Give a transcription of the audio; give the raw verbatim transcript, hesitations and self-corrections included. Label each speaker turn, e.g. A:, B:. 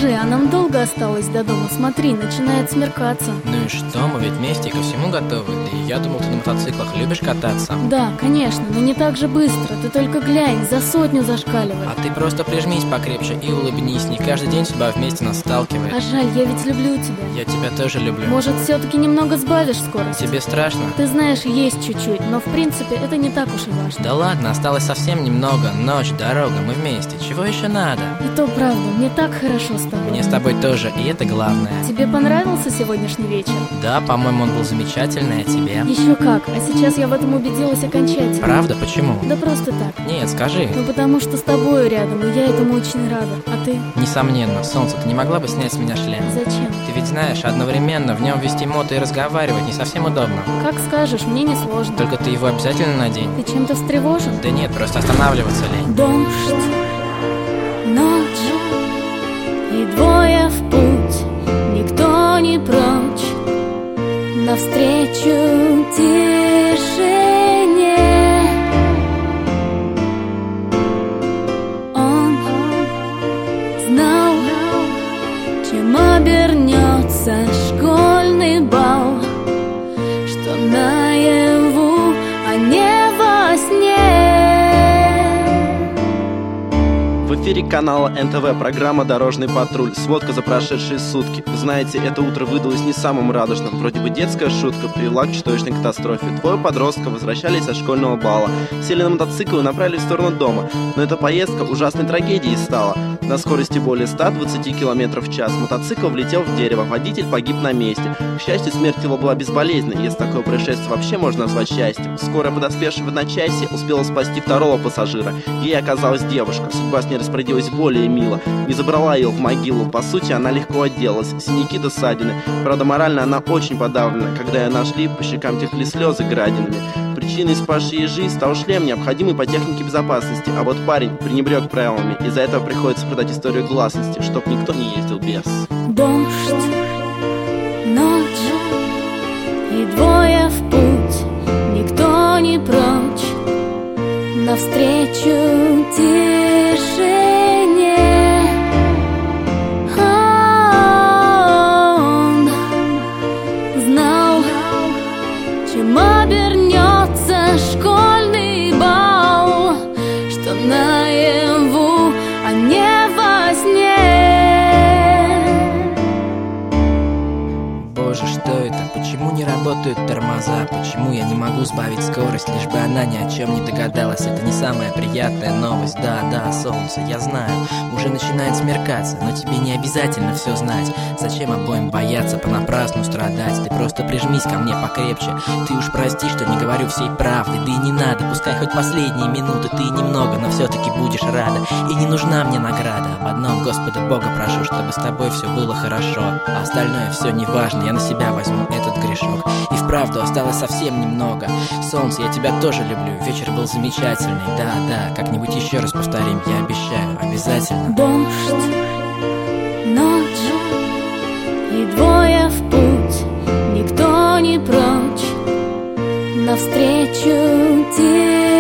A: Скажи, а нам долго осталось до дома? Смотри, начинает смеркаться.
B: Ну и что, мы ведь вместе ко всему готовы. Да и я думал, ты на мотоциклах любишь кататься.
A: Да, конечно, но не так же быстро. Ты только глянь, за сотню зашкаливает.
B: А ты просто прижмись покрепче и улыбнись. Не каждый день судьба вместе нас сталкивает.
A: А жаль, я ведь люблю тебя.
B: Я тебя тоже люблю.
A: Может, все-таки немного сбавишь скорость?
B: Тебе страшно?
A: Ты знаешь, есть чуть-чуть, но в принципе это не так уж и важно.
B: Да ладно, осталось совсем немного. Ночь, дорога, мы вместе. Чего еще надо?
A: И то правда, мне так хорошо с тобой.
B: Мне с тобой тоже, и это главное.
A: Тебе понравился сегодняшний вечер?
B: Да, по-моему, он был замечательный, а тебе?
A: Еще как, а сейчас я в этом убедилась окончательно.
B: Правда? Почему?
A: Да просто так.
B: Нет, скажи.
A: Ну потому что с тобою рядом, и я этому очень рада. А ты?
B: Несомненно. Солнце, ты не могла бы снять с меня шлем?
A: Зачем?
B: Ты ведь знаешь, одновременно в нем вести мото и разговаривать не совсем удобно.
A: Как скажешь, мне не сложно.
B: Только ты его обязательно надень.
A: Ты чем-то встревожен?
B: Да нет, просто останавливаться лень.
A: Дождь, ночь и двое в путь, никто не прочь, навстречу тишине. Он знал, чем обернется школьный бал, что наяву, а не во сне.
C: В эфире канала эн тэ вэ программа «Дорожный патруль». Сводка за прошедшие сутки. Вы знаете, это утро выдалось не самым радужным. Вроде бы детская шутка привела к чудовищной катастрофе. Двое подростков возвращались со школьного бала, сели на мотоцикл и направились в сторону дома. Но эта поездка ужасной трагедией стала. На скорости более ста двадцати километров в час мотоцикл влетел в дерево, водитель погиб на месте. К счастью, смерть его была безболезненной, если такое происшествие вообще можно назвать счастьем. Скорая, подоспевшая в одночасье, успела спасти второго пассажира. Ей оказалась девушка. Судьба с ней распорядилась более мило. Не забрала ее в могилу. По сути, она легко отделалась. Синяки до ссадины. Правда, морально она очень подавлена. Когда ее нашли, по щекам текли слезы градинами. Причиной спасшей ей жизнь стал шлем, необходимый по технике безопасности. А вот парень пренебрег правилами. Из-за этого приходится продать историю гласности, чтоб никто не ездил без.
A: Дождь, ночь и двое в путь, никто не прочь, навстречу тишине. Он знал, чем обернется школьный бал, что наяву, а не во сне.
B: Боже, что это? Почему не работают тормоза? Почему я не могу сбавить скорость, лишь бы она ни о чем не догадалась? Это не самая приятная новость. Да, да, солнце, я знаю, уже начинает смеркаться, но тебе не обязательно все знать. Зачем обоим бояться, понапрасну страдать? Ты просто прижмись ко мне покрепче. Ты уж прости, что не говорю всей правды. Да и не надо, пускай хоть последние минуты ты немного, но все-таки будешь рада. И не нужна мне награда. Об одном Господа Бога прошу, чтобы с тобой все было хорошо. А остальное все не важно, я на себя возьму этот грешок. И вправду осталось совсем немного. Солнце, я тебя тоже люблю. Вечер был замечательный. Да, да, как-нибудь еще раз повторим, я обещаю, обязательно.
A: Дождь, ночь и двое в путь, никто не прочь, навстречу тебе.